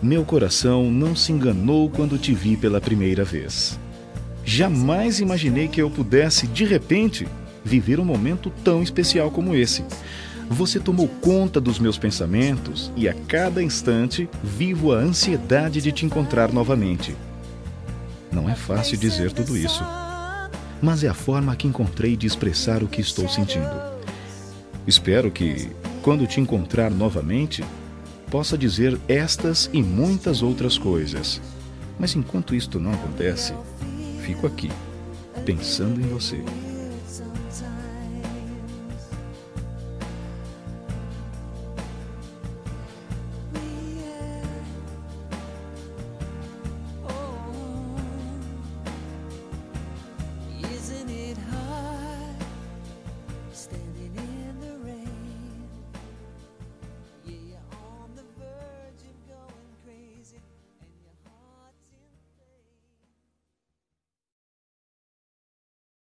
Meu coração não se enganou quando te vi pela primeira vez. Jamais imaginei que eu pudesse, de repente, viver um momento tão especial como esse. Você tomou conta dos meus pensamentos e a cada instante vivo a ansiedade de te encontrar novamente. Não é fácil dizer tudo isso, mas é a forma que encontrei de expressar o que estou sentindo. Espero que, quando te encontrar novamente, possa dizer estas e muitas outras coisas. Mas enquanto isto não acontece, fico aqui, pensando em você.